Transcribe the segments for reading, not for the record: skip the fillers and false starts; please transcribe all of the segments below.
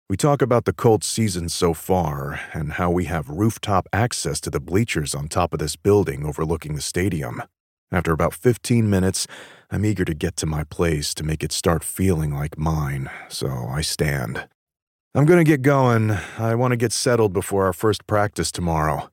We talk about the Colts season so far and how we have rooftop access to the bleachers on top of this building overlooking the stadium. After about 15 minutes, I'm eager to get to my place to make it start feeling like mine, so I stand. I'm gonna get going. I want to get settled before our first practice tomorrow.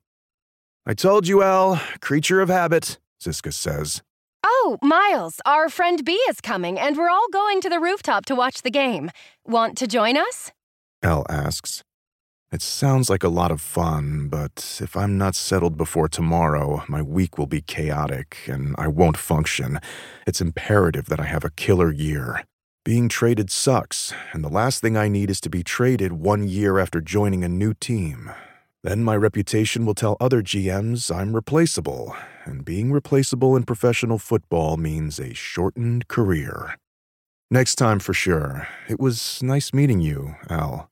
I told you, Elle, creature of habit, Ziska says. Oh, Miles, our friend B is coming, and we're all going to the rooftop to watch the game. Want to join us? Elle asks. It sounds like a lot of fun, but if I'm not settled before tomorrow, my week will be chaotic and I won't function. It's imperative that I have a killer year. Being traded sucks, and the last thing I need is to be traded 1 year after joining a new team. Then my reputation will tell other GMs I'm replaceable, and being replaceable in professional football means a shortened career. Next time for sure. It was nice meeting you, Elle.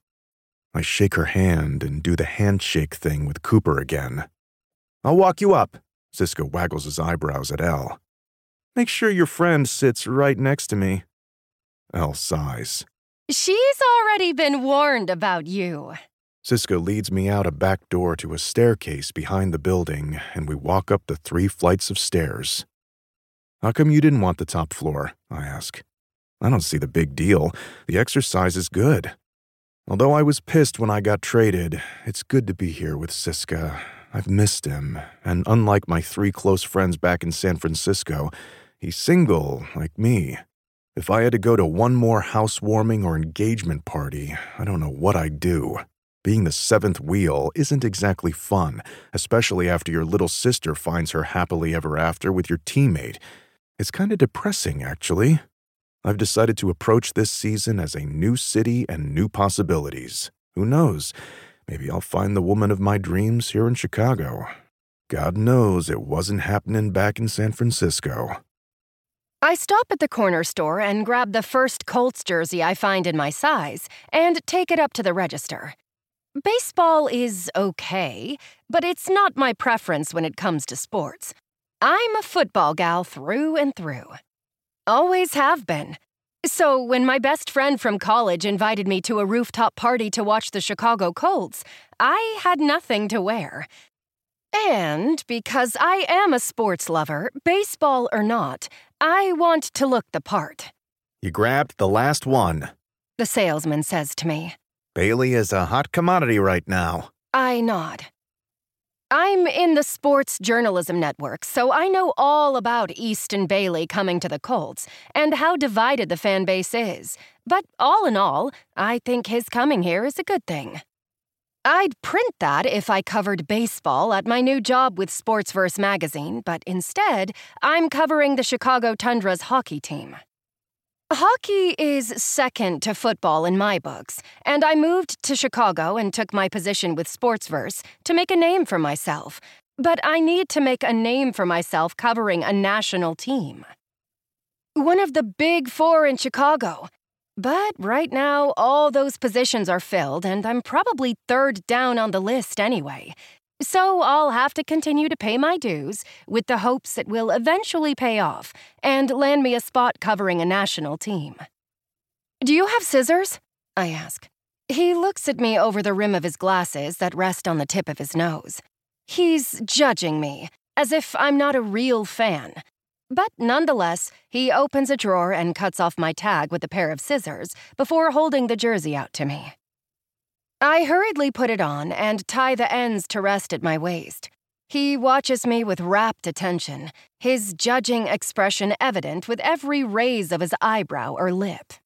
I shake her hand and do the handshake thing with Cooper again. I'll walk you up, Ziska waggles his eyebrows at Elle. Make sure your friend sits right next to me. Elle sighs. She's already been warned about you. Ziska leads me out a back door to a staircase behind the building, and we walk up the 3 flights of stairs. How come you didn't want the top floor? I ask. I don't see the big deal. The exercise is good. Although I was pissed when I got traded, it's good to be here with Ziska. I've missed him, and unlike my 3 close friends back in San Francisco, he's single like me. If I had to go to one more housewarming or engagement party, I don't know what I'd do. Being the 7th wheel isn't exactly fun, especially after your little sister finds her happily ever after with your teammate. It's kind of depressing, actually. I've decided to approach this season as a new city and new possibilities. Who knows? Maybe I'll find the woman of my dreams here in Chicago. God knows it wasn't happening back in San Francisco. I stop at the corner store and grab the first Colts jersey I find in my size and take it up to the register. Baseball is okay, but it's not my preference when it comes to sports. I'm a football gal through and through. Always have been. So when my best friend from college invited me to a rooftop party to watch the Chicago Colts, I had nothing to wear. And because I am a sports lover, baseball or not, I want to look the part. You grabbed the last one, the salesman says to me. Bailey is a hot commodity right now. I nod. I'm in the sports journalism network, so I know all about Easton Bailey coming to the Colts and how divided the fan base is. But all in all, I think his coming here is a good thing. I'd print that if I covered baseball at my new job with Sportsverse magazine, but instead, I'm covering the Chicago Tundra's hockey team. Hockey is second to football in my books, and I moved to Chicago and took my position with Sportsverse to make a name for myself. But I need to make a name for myself covering a national team. One of the big 4 in Chicago. But right now, all those positions are filled, and I'm probably 3rd down on the list anyway. So I'll have to continue to pay my dues with the hopes it will eventually pay off and land me a spot covering a national team. Do you have scissors? I ask. He looks at me over the rim of his glasses that rest on the tip of his nose. He's judging me, as if I'm not a real fan. But nonetheless, he opens a drawer and cuts off my tag with a pair of scissors before holding the jersey out to me. I hurriedly put it on and tie the ends to rest at my waist. He watches me with rapt attention, his judging expression evident with every raise of his eyebrow or lip.